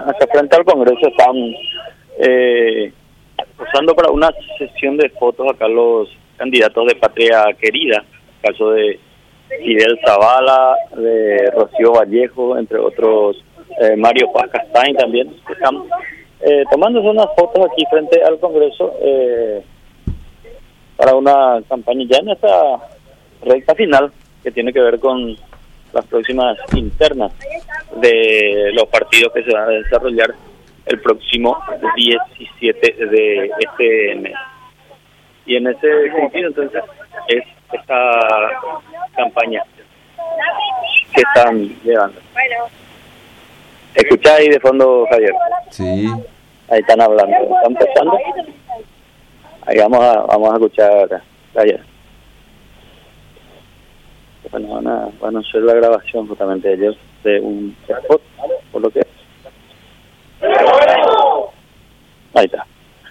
acá frente al Congreso están posando para una sesión de fotos acá los candidatos de Patria Querida, caso de Fidel Zavala, de Rocío Vallejo, entre otros, Mario Paz Castaing también. Están tomándose unas fotos aquí frente al Congreso para una campaña ya en esta recta final que tiene que ver con las próximas internas de los partidos que se van a desarrollar el próximo 17 de este mes. Y en ese sentido, entonces, es esta campaña que están llevando. ¿Escuchá ahí de fondo, Javier? Sí. Ahí están hablando. ¿Están empezando? Ahí vamos a escuchar, Javier. Bueno, van a hacer la grabación justamente ellos de un spot, por lo que... Ahí está.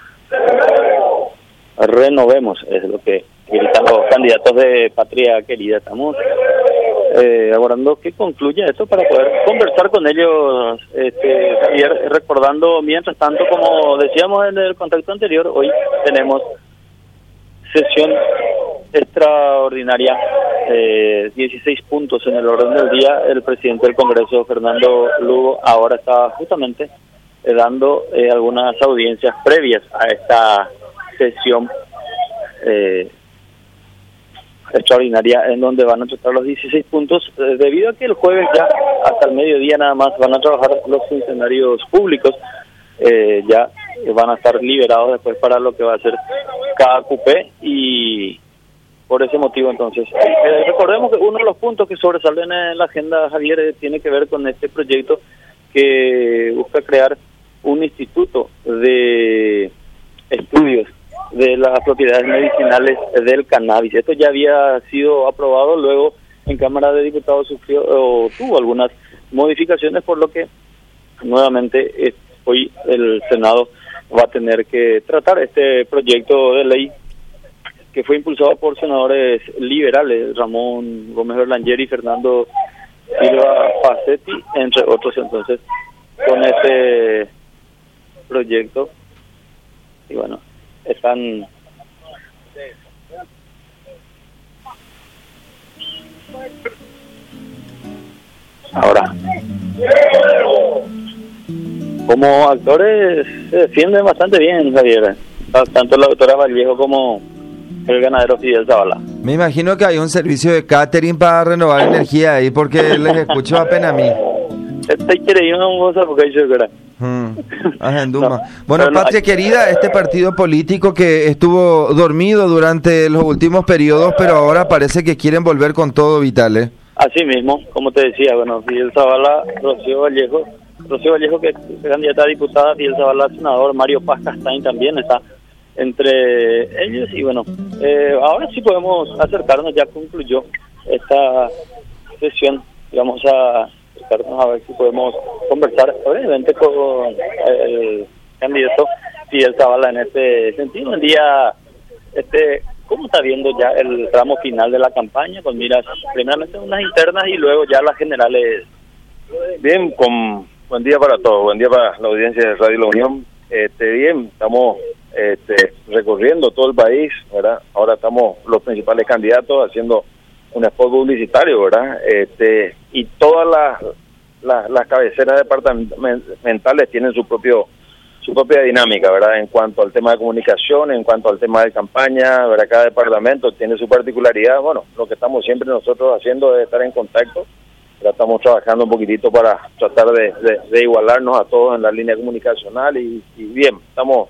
Renovemos, es lo que gritan los candidatos de Patria Querida. Estamos aguardando que concluya esto para poder conversar con ellos, y recordando, mientras tanto, como decíamos en el contacto anterior, hoy tenemos sesión extraordinaria, 16 puntos en el orden del día. El presidente del Congreso, Fernando Lugo, ahora está justamente dando algunas audiencias previas a esta sesión extraordinaria, en donde van a tratar los 16 puntos, debido a que el jueves ya hasta el mediodía nada más van a trabajar los funcionarios públicos, ya van a estar liberados después para lo que va a ser cada cupé, y por ese motivo entonces recordemos que uno de los puntos que sobresalen en la agenda, Javier, tiene que ver con este proyecto que busca crear un instituto de estudios de las propiedades medicinales del cannabis. Esto ya había sido aprobado, luego en Cámara de Diputados tuvo algunas modificaciones, por lo que nuevamente hoy el Senado va a tener que tratar este proyecto de ley que fue impulsado por senadores liberales, Ramón Gómez Berlanger y Fernando Silva Pacetti, entre otros. Entonces, con este proyecto, y bueno, están ahora como actores se defienden bastante bien, Javier, tanto la doctora Vallejo como el ganadero Fidel Zavala. Me imagino que hay un servicio de catering para renovar energía ahí, porque les escucho apenas a mí. Bueno, Patria Querida, este partido político que estuvo dormido durante los últimos periodos, pero ahora parece que quieren volver con todo, vital, ¿eh? Así mismo, como te decía, bueno, Fidel Zavala, Rocío Vallejo que es candidata a diputada, Fidel Zavala senador, Mario Paz Castaing también está entre ellos, y bueno, ahora sí podemos acercarnos, ya concluyó esta sesión, y vamos a acercarnos a ver si podemos conversar brevemente con el candidato Fidel Zavala en este sentido. Un día, ¿cómo está viendo ya el tramo final de la campaña, con miras primeramente unas internas y luego ya las generales? Bien, buen día para todos, buen día para la audiencia de Radio La Unión. Bien, estamos recorriendo todo el país, ¿verdad? Ahora estamos los principales candidatos haciendo un spot publicitario, ¿verdad? Y todas las cabeceras departamentales tienen su propia dinámica, ¿verdad? En cuanto al tema de comunicación, en cuanto al tema de campaña, ¿verdad? Cada departamento tiene su particularidad. Bueno, lo que estamos siempre nosotros haciendo es estar en contacto. Estamos trabajando un poquitito para tratar de igualarnos a todos en la línea comunicacional, y bien, estamos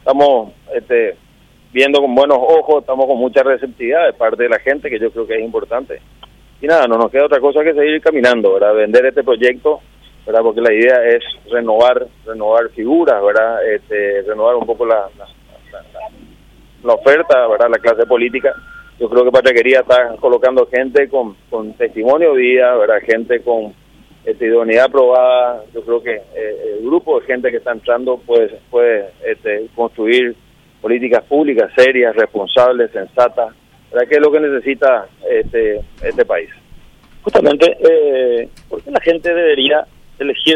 viendo con buenos ojos, estamos con mucha receptividad de parte de la gente, que yo creo que es importante. Y nada, no nos queda otra cosa que seguir caminando, ¿verdad? Vender este proyecto, ¿verdad? Porque la idea es renovar figuras, ¿verdad? Renovar un poco la oferta, ¿verdad? La clase política. Yo creo que Patria Querida está colocando gente con testimonio de vida, ¿verdad? Gente con idoneidad probada. Yo creo que el grupo de gente que está entrando puede construir políticas públicas serias, responsables, sensatas, ¿verdad? Que es lo que necesita este país. Justamente, ¿por qué la gente debería elegir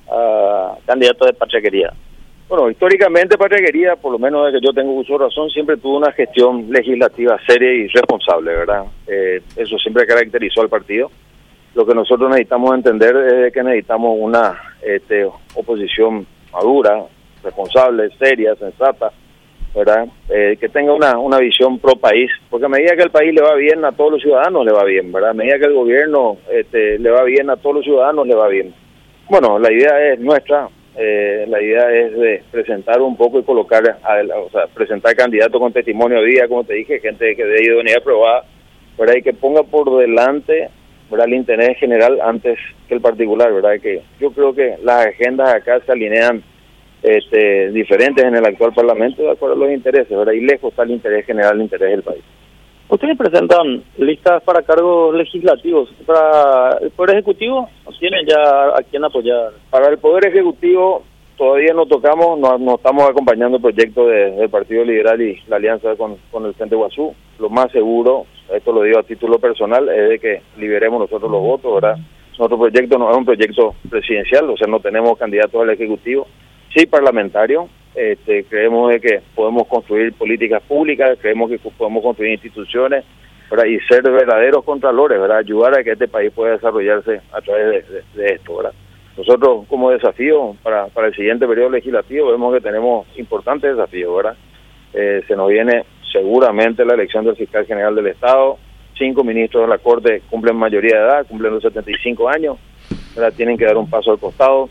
candidato de Patria Querida? Bueno, históricamente Patria Querida, por lo menos desde que yo tengo uso de razón, siempre tuvo una gestión legislativa seria y responsable, ¿verdad? Eso siempre caracterizó al partido. Lo que nosotros necesitamos entender es que necesitamos una oposición madura, responsable, seria, sensata, ¿verdad? Que tenga una visión pro país, porque a medida que el país le va bien, a todos los ciudadanos le va bien, ¿verdad? A medida que el gobierno le va bien, a todos los ciudadanos le va bien. Bueno, la idea es nuestra, la idea es de presentar un poco y colocar, presentar candidatos con testimonio de vida, como te dije, gente que de idoneidad probada, ¿verdad? Y que ponga por delante, ¿verdad?, el interés general antes que el particular, ¿verdad? Que yo creo que las agendas acá se alinean diferentes en el actual Parlamento de acuerdo a los intereses, ¿verdad? Y lejos está el interés general, el interés del país. ¿Ustedes presentan listas para cargos legislativos? ¿Para el Poder Ejecutivo? ¿O tienen ya a quién apoyar? Para el Poder Ejecutivo todavía no tocamos, no estamos acompañando el proyecto del Partido Liberal y la alianza con el Frente Guazú. Lo más seguro, esto lo digo a título personal, es de que liberemos nosotros los votos, ¿verdad? Nuestro proyecto no es un proyecto presidencial, o sea, no tenemos candidatos al Ejecutivo, sí parlamentario. Creemos de que podemos construir políticas públicas, creemos que podemos construir instituciones, ¿verdad?, y ser verdaderos contralores, ¿verdad?, ayudar a que este país pueda desarrollarse a través de esto, ¿verdad? Nosotros como desafío para el siguiente periodo legislativo vemos que tenemos importantes desafíos, ¿verdad? Se nos viene seguramente la elección del fiscal general del Estado, 5 ministros de la Corte cumplen mayoría de edad, cumplen los 75 años, ¿verdad?, tienen que dar un paso al costado.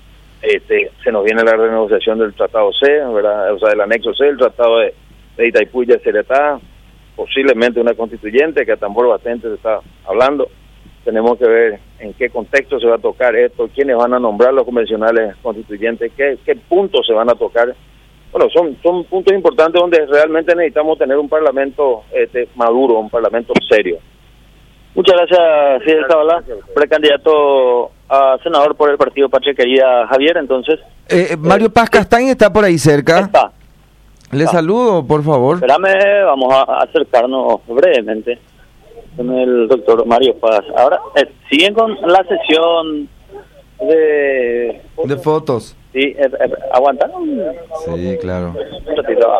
Se nos viene la renegociación del Tratado C, ¿verdad?, o sea, del anexo C, el Tratado de Itaipú y de Ceretá, posiblemente una constituyente que a tambor bastante se está hablando. Tenemos que ver en qué contexto se va a tocar esto, quiénes van a nombrar los convencionales constituyentes, qué puntos se van a tocar. Bueno, son puntos importantes donde realmente necesitamos tener un parlamento maduro, un parlamento serio. Muchas gracias, Fidel Zavala, precandidato a senador por el partido Patria Querida. Javier, entonces. Mario Paz Castañ está por ahí cerca. Está. Le saludo, por favor. Espérame, vamos a acercarnos brevemente con el doctor Mario Paz. Ahora, siguen con la sesión de fotos. Sí, ¿aguantan? Sí, claro. Un ratito.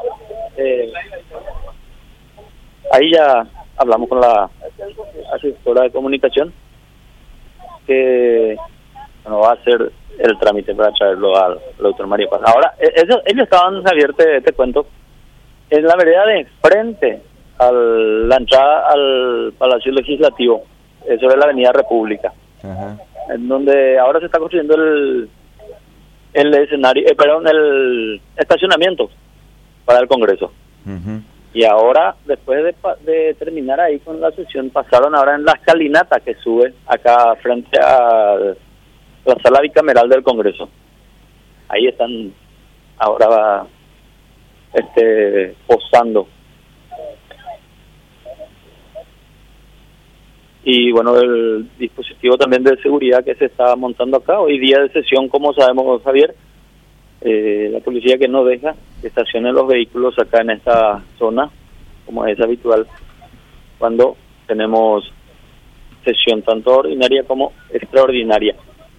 Ahí ya hablamos con la asesora de comunicación que va a hacer el trámite para traerlo al doctor Mario Paz. Ahora, ellos estaban, Javier, te cuento, en la vereda de frente a la entrada al Palacio Legislativo, sobre la Avenida República. Ajá. En donde ahora se está construyendo el escenario, el estacionamiento para el Congreso. Uh-huh. Y ahora, después de terminar ahí con la sesión, pasaron ahora en la escalinata que sube acá frente a la sala bicameral del Congreso. Ahí están ahora posando. Y bueno, el dispositivo también de seguridad que se está montando acá. Hoy día de sesión, como sabemos, Javier, la policía que no deja que estacionen los vehículos acá en esta zona, como es habitual, cuando tenemos sesión tanto ordinaria como extraordinaria.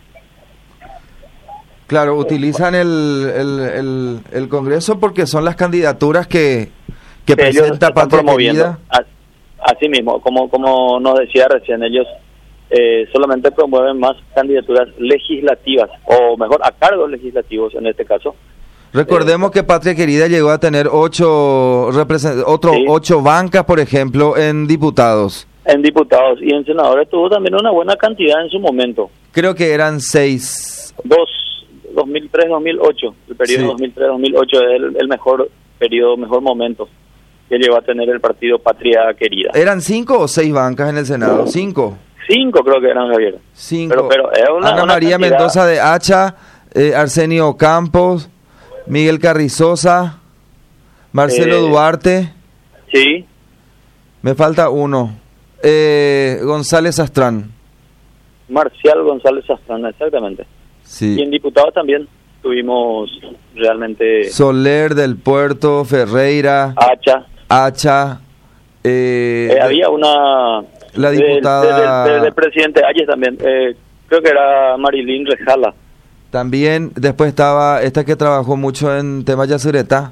Claro, utilizan el Congreso porque son las candidaturas que presenta Patria Querida. Así mismo, como nos decía recién, ellos solamente promueven más candidaturas legislativas, o mejor, a cargos legislativos en este caso. Recordemos que Patria Querida llegó a tener 8 bancas, por ejemplo, en diputados. En diputados, y en senadores tuvo también una buena cantidad en su momento. Creo que eran 6. 2003-2008, el periodo sí. 2003-2008 es el mejor periodo, mejor momento que llegó a tener el partido Patria Querida. ¿Eran 5 o 6 bancas en el Senado? 5. 5 creo que eran, Javier. 5. Pero es Ana María cantidad... Mendoza de Hacha, Arsenio Campos, Miguel Carrizosa, Marcelo Duarte. Sí. Me falta uno. González Astrán. Marcial González Astrán, exactamente. Sí. Y en diputados también tuvimos realmente... Soler del Puerto, Ferreira. Hacha. Había una... La diputada... del presidente Ayes también. Creo que era Marilyn Rejala. También después estaba esta que trabajó mucho en temas Yacyretá.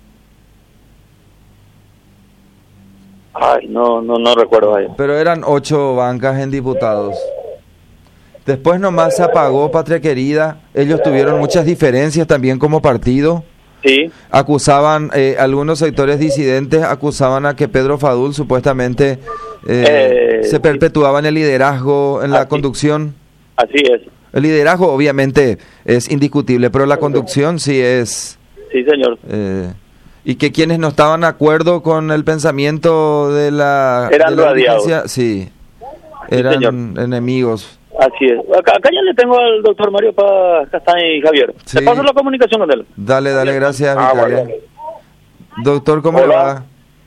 Ay, no recuerdo ahí. Pero eran 8 bancas en diputados. Después nomás se apagó Patria Querida. Ellos tuvieron muchas diferencias también como partido. Sí. Acusaban, algunos sectores disidentes acusaban a que Pedro Fadul supuestamente se perpetuaba en el liderazgo, en la conducción. Así es. El liderazgo obviamente es indiscutible, pero la conducción sí es... Sí, señor. Y que quienes no estaban de acuerdo con el pensamiento de la... Eran de la radiados. Sí, Sí, eran señor. Enemigos. Así es. Acá ya le tengo al doctor Mario Castaña y Javier. Sí. Te paso la comunicación con él. Dale, gracias, Vitalia. Bueno. Doctor, ¿cómo le Hola. va?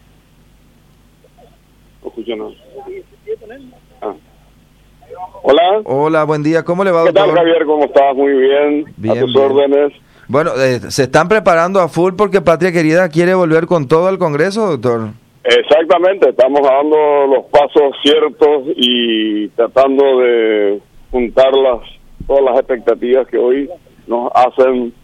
No escucho nada. Hola. Hola, buen día, ¿cómo le va, ¿Qué doctor? tal, Javier? ¿Cómo estás? Muy bien. Bien, A tus bien. órdenes. Bueno, se están preparando a full porque Patria Querida quiere volver con todo al Congreso, doctor. Exactamente, estamos dando los pasos ciertos y tratando de juntar todas las expectativas que hoy nos hacen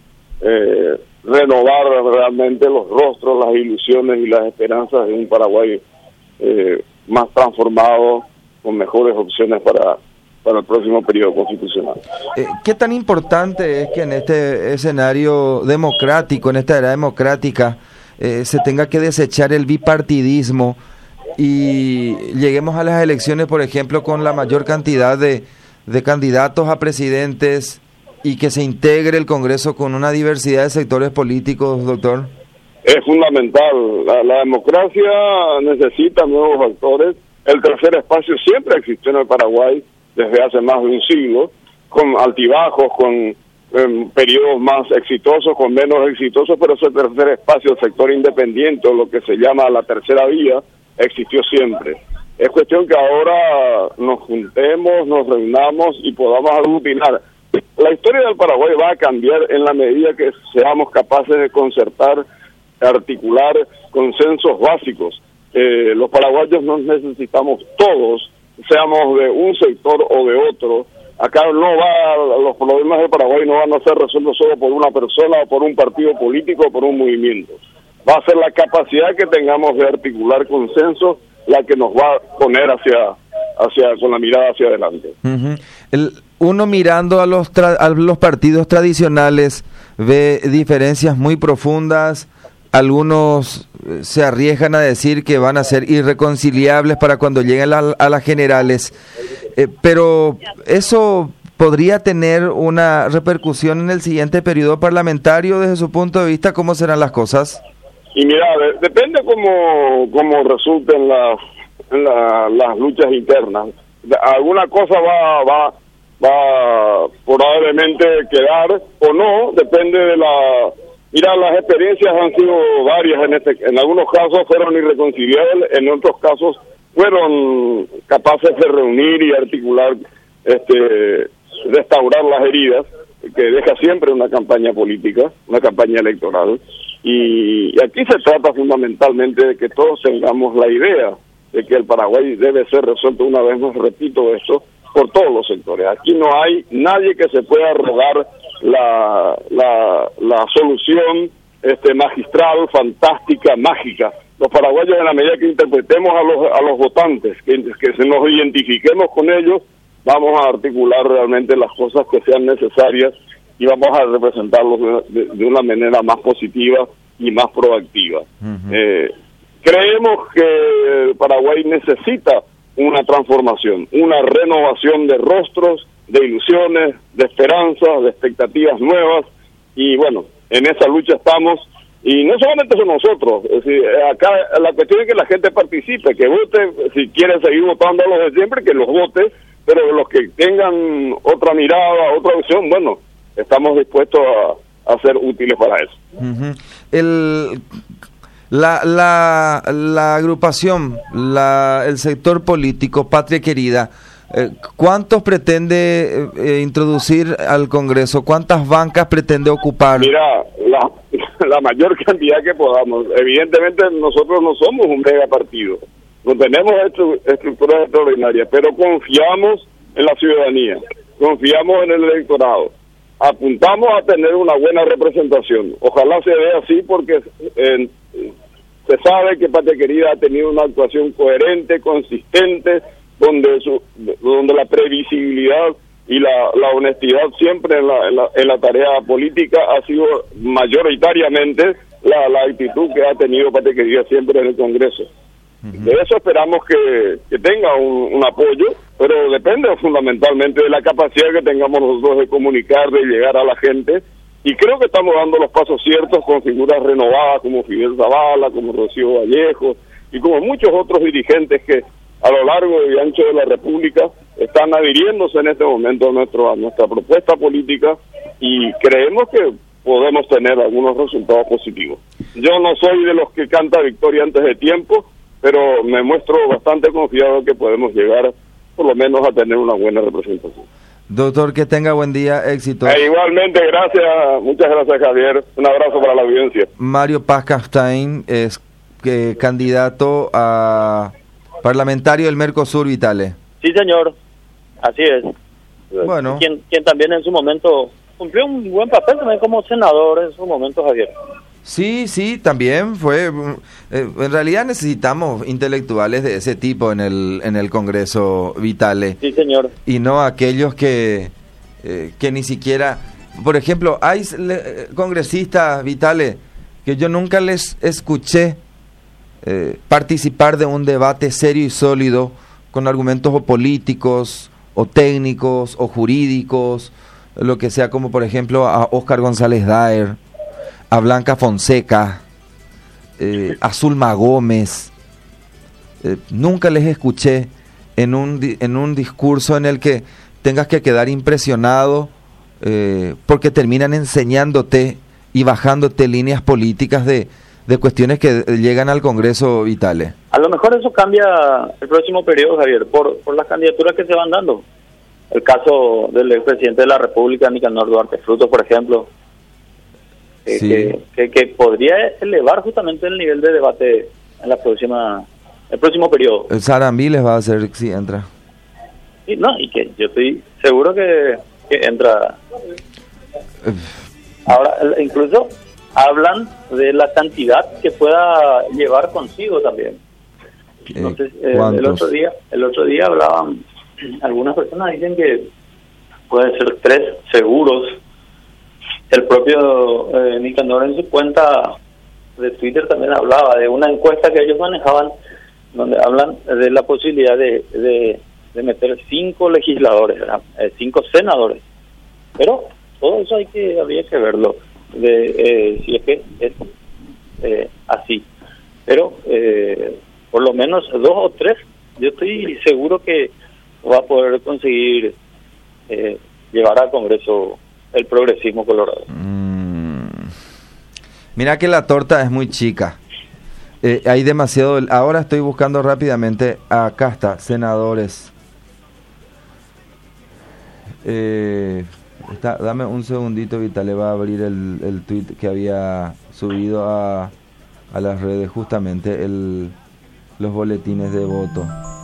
renovar realmente los rostros, las ilusiones y las esperanzas de un Paraguay más transformado, con mejores opciones para el próximo periodo constitucional. ¿Qué tan importante es que en este escenario democrático, en esta era democrática, se tenga que desechar el bipartidismo y lleguemos a las elecciones, por ejemplo, con la mayor cantidad de candidatos a presidentes y que se integre el Congreso con una diversidad de sectores políticos, doctor? Es fundamental. La democracia necesita nuevos actores. El tercer espacio siempre existió en el Paraguay desde hace más de un siglo, con altibajos, con periodos más exitosos, con menos exitosos, pero ese tercer espacio, el sector independiente, o lo que se llama la tercera vía, existió siempre. Es cuestión que ahora nos juntemos, nos reunamos y podamos aglutinar. La historia del Paraguay va a cambiar en la medida que seamos capaces de concertar, articular consensos básicos. Los paraguayos nos necesitamos todos, seamos de un sector o de otro. Acá los problemas de Paraguay no van a ser resueltos solo por una persona o por un partido político o por un movimiento. Va a ser la capacidad que tengamos de articular consensos la que nos va a poner con la mirada hacia adelante. Uno mirando a los partidos tradicionales ve diferencias muy profundas. Algunos se arriesgan a decir que van a ser irreconciliables para cuando lleguen a las generales, pero eso podría tener una repercusión en el siguiente periodo parlamentario. Desde su punto de vista, ¿cómo serán las cosas? Y mira, depende cómo resulten las luchas internas. Alguna cosa va probablemente quedar o no, depende de la... Mira, las experiencias han sido varias, en algunos casos fueron irreconciliables, en otros casos fueron capaces de reunir y articular, restaurar las heridas, que deja siempre una campaña política, una campaña electoral, y aquí se trata fundamentalmente de que todos tengamos la idea de que el Paraguay debe ser resuelto, una vez más repito esto, por todos los sectores. Aquí no hay nadie que se pueda rogar la solución magistral, fantástica, mágica. Los paraguayos, en la medida que interpretemos a los votantes, que nos identifiquemos con ellos, vamos a articular realmente las cosas que sean necesarias y vamos a representarlos de una manera más positiva y más proactiva. Creemos que Paraguay necesita una transformación, una renovación de rostros, de ilusiones, de esperanzas, de expectativas nuevas, y bueno, en esa lucha estamos, y no solamente son nosotros, es decir, acá la cuestión es que la gente participe, que vote, si quiere seguir votando a los de siempre, que los vote, pero los que tengan otra mirada, otra visión, bueno, estamos dispuestos a ser útiles para eso. La agrupación, el sector político, Patria Querida, ¿cuántos pretende introducir al Congreso? ¿Cuántas bancas pretende ocupar? Mira, la mayor cantidad que podamos. Evidentemente nosotros no somos un mega partido, no tenemos estructuras extraordinarias, pero confiamos en la ciudadanía, confiamos en el electorado. apuntamos a tener una buena representación. Ojalá se vea así porque se sabe que Patria Querida ha tenido una actuación coherente, consistente, donde la previsibilidad y la honestidad siempre en la tarea política ha sido mayoritariamente la actitud que ha tenido Patria Querida siempre en el Congreso. De eso esperamos que tenga un apoyo, pero depende fundamentalmente de la capacidad que tengamos nosotros de comunicar, de llegar a la gente, y creo que estamos dando los pasos ciertos con figuras renovadas como Fidel Zavala, como Rocío Vallejo, y como muchos otros dirigentes que a lo largo y ancho de la República están adhiriéndose en este momento a nuestra propuesta política, y creemos que podemos tener algunos resultados positivos. Yo no soy de los que canta victoria antes de tiempo, pero me muestro bastante confiado que podemos llegar por lo menos a tener una buena representación. Doctor, que tenga buen día, éxito. Igualmente, gracias, muchas gracias, Javier. Un abrazo para la audiencia. Mario Paz Castain es candidato a parlamentario del Mercosur, Vitale. Sí, señor, así es. Bueno. Quien también en su momento cumplió un buen papel también como senador en su momento, Javier. Sí, también fue. En realidad necesitamos intelectuales de ese tipo en el Congreso, Vitale. Sí, señor. Y no aquellos que ni siquiera. Por ejemplo, hay congresistas, Vitale, que yo nunca les escuché participar de un debate serio y sólido con argumentos o políticos, o técnicos, o jurídicos, lo que sea, como por ejemplo a Óscar González Daer, a Blanca Fonseca, a Zulma Gómez. Nunca les escuché en un discurso en el que tengas que quedar impresionado porque terminan enseñándote y bajándote líneas políticas de cuestiones que llegan al Congreso, Vitale. A lo mejor eso cambia el próximo periodo, Javier, por las candidaturas que se van dando. El caso del expresidente de la República, Nicanor Duarte Frutos, por ejemplo, sí, que podría elevar justamente el nivel de debate en el próximo periodo. El Sarambí les va a hacer si entra. Sí, no, y que yo estoy seguro que entra. Ahora, incluso hablan de la cantidad que pueda llevar consigo también. Entonces, el otro día hablaban, algunas personas dicen que pueden ser 3 seguros. El propio Nicanor en su cuenta de Twitter también hablaba de una encuesta que ellos manejaban, donde hablan de la posibilidad de meter 5 legisladores, 5 senadores. Pero todo eso habría que verlo, si es que es así. Pero por lo menos 2 o 3, yo estoy seguro que va a poder conseguir llevar al Congreso el progresismo colorado. Mira que la torta es muy chica. Hay demasiado. Ahora estoy buscando rápidamente. Acá está, senadores. Dame un segundito, Vitale va a abrir el tweet que había subido a las redes, justamente los boletines de voto.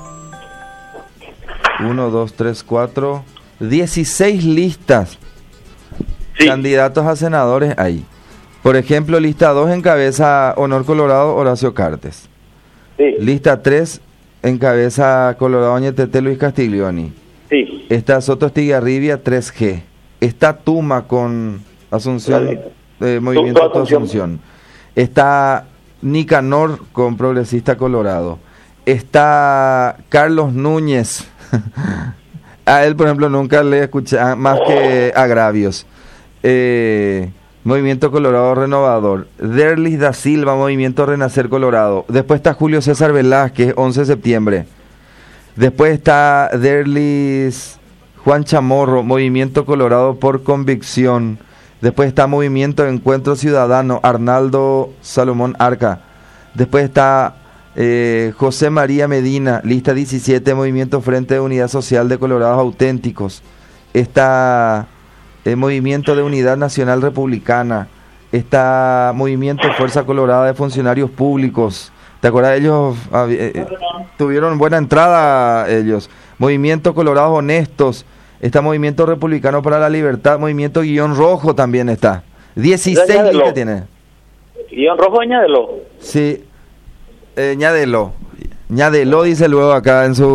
1, 2, 3, 4, 16 listas. Sí. Candidatos a senadores ahí. Por ejemplo, lista 2 encabeza Honor Colorado, Horacio Cartes. Sí. Lista 3 encabeza Colorado Ñetete, Luis Castiglioni. Sí. Está Soto Estigarribia, 3G. Está Tuma con Asunción, Movimiento de Asunción. Está Nicanor con Progresista Colorado. Está Carlos Núñez. A él, por ejemplo, nunca le escuché más que agravios. Movimiento Colorado Renovador. Derlis da Silva, Movimiento Renacer Colorado. Después está Julio César Velázquez, 11 de septiembre. Después está Derlis Juan Chamorro, Movimiento Colorado por Convicción. Después está Movimiento Encuentro Ciudadano, Arnaldo Salomón Arca. Después está José María Medina, lista 17, Movimiento Frente de Unidad Social de Colorados Auténticos. Está Movimiento de Unidad Nacional Republicana. Está Movimiento Fuerza Colorada de Funcionarios Públicos. ¿Te acuerdas? Ellos tuvieron buena entrada, ellos. Movimiento Colorados Honestos. Está Movimiento Republicano para la Libertad, Movimiento Guión Rojo también está. 16 listas tiene. Guión Rojo, añádelo. Sí, añádelo, dice luego acá en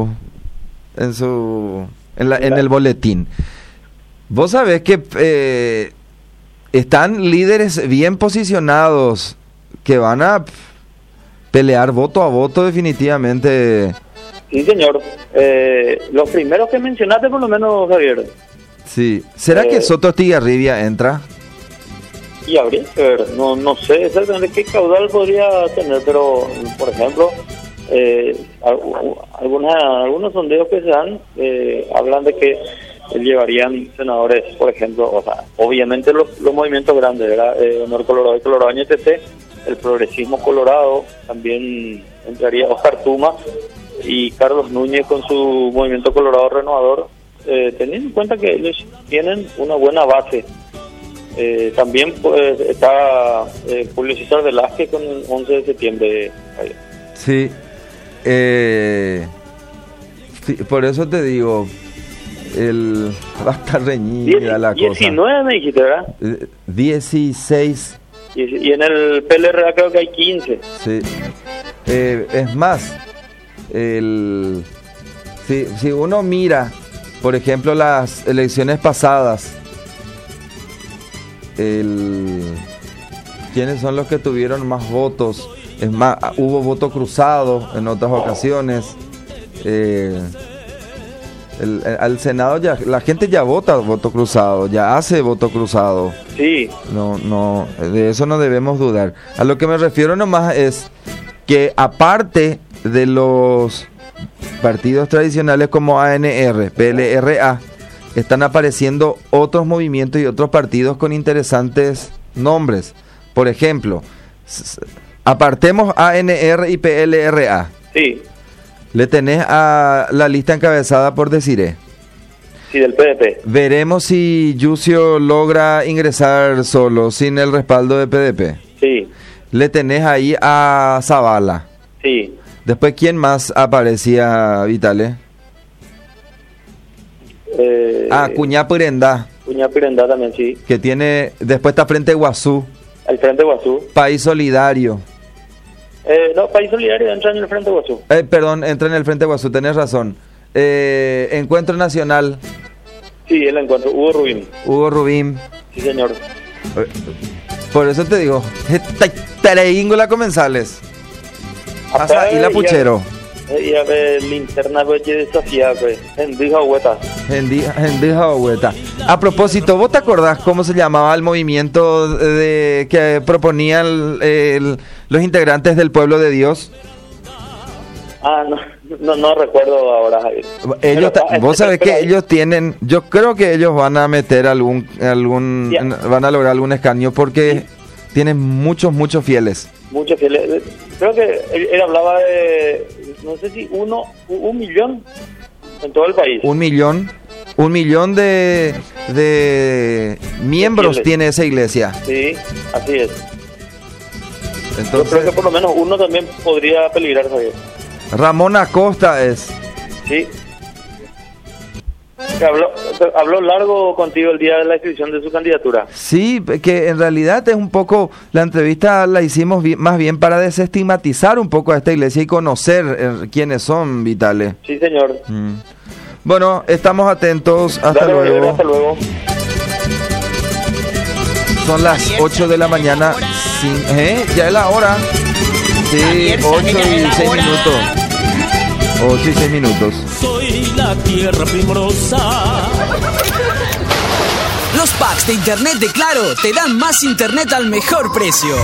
el boletín. Vos sabés que están líderes bien posicionados que van a pelear voto a voto definitivamente. Sí, señor. Los primeros que mencionaste, por lo menos, Javier. Sí. ¿Será que Soto Estigarribia entra? Y habría que ver. No sé exactamente qué caudal podría tener, pero, por ejemplo, algunos sondeos que se dan hablan de que llevarían senadores, por ejemplo, o sea, obviamente los movimientos grandes, ¿verdad? Honor Colorado y Colorado NTC, el Progresismo Colorado, también entraría Oscar Tuma y Carlos Núñez con su Movimiento Colorado Renovador, teniendo en cuenta que ellos tienen una buena base. También está Julio César Velázquez con el 11 de septiembre. Sí. Por eso te digo, va a estar reñida la cosa. 19 me dijiste, ¿verdad? 16. Y en el PLRA creo que hay 15. Sí. Es más, si uno mira, por ejemplo, las elecciones pasadas, ¿quiénes son los que tuvieron más votos? Es más, hubo voto cruzado en otras ocasiones. Al Senado ya la gente ya vota voto cruzado, ya hace voto cruzado. Sí. No, de eso no debemos dudar. A lo que me refiero nomás es que aparte de los partidos tradicionales como ANR, PLRA, están apareciendo otros movimientos y otros partidos con interesantes nombres. Por ejemplo, apartemos ANR y PLRA. Sí. Le tenés a la lista encabezada por Desiré. Sí, del PDP. Veremos si Yucio logra ingresar solo, sin el respaldo de PDP. Sí. Le tenés ahí a Zavala. Sí. Después, ¿quién más aparecía, Vitale? Cuñá Pirendá. Cuñá Pirendá también, sí. Que tiene, después está Frente Guazú. El Frente Guazú. País Solidario. No, País Solidario entra en el Frente Guazú. Perdón, entra en el Frente Guazú, tenés razón. Encuentro Nacional. Sí, el encuentro. Hugo Rubín. Sí, señor. Por eso te digo, Tareíngola Comensales. Hasta y la Puchero. Y a ver, linterna de desafía, pues. Hendija Hueta. A propósito, ¿vos te acordás cómo se llamaba el movimiento que proponían los integrantes del Pueblo de Dios? No recuerdo ahora, Javier. Vos sabés que ellos tienen, yo creo que ellos van a meter van a lograr algún escaño porque tienen muchos fieles. Muchos fieles. Creo que él hablaba de, no sé si 1 millón en todo el país. 1 millón de miembros fieles tiene esa iglesia. Sí, así es. Entonces, yo creo que por lo menos uno también podría peligrar, Javier. Ramón Acosta es. Sí. Habló largo contigo el día de la inscripción de su candidatura. Sí, que en realidad es un poco, la entrevista la hicimos más bien para desestigmatizar un poco a esta iglesia y conocer quiénes son, Vitale. Sí, señor. Bueno, estamos atentos. Hasta luego. Hasta luego. Son las 8 de la mañana. Ya es la hora. Sí, 8 y 6 minutos. 8 y 6 minutos. Soy la tierra primorosa. Los packs de internet de Claro te dan más internet al mejor precio.